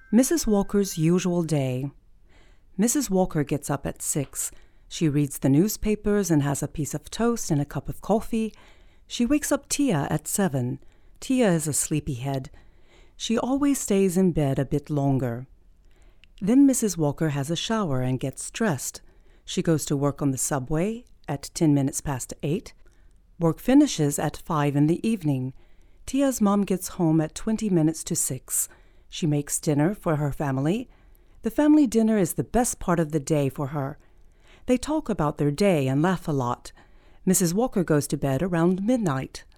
Mrs. Walker's usual day. Mrs. Walker gets up at 6. She reads the newspapers and has a piece of toast and a cup of coffee. She wakes up Tia at 7. Tia is a sleepyhead. She always stays in bed a bit longer. Then Mrs. Walker has a shower and gets dressed. She goes to work on the subway at 10 minutes past 8. Work finishes at 5 in the evening. Tia's mom gets home at 20 minutes to 6. She makes dinner for her family. The family dinner is the best part of the day for her. They talk about their day and laugh a lot. Mrs. Walker goes to bed around midnight.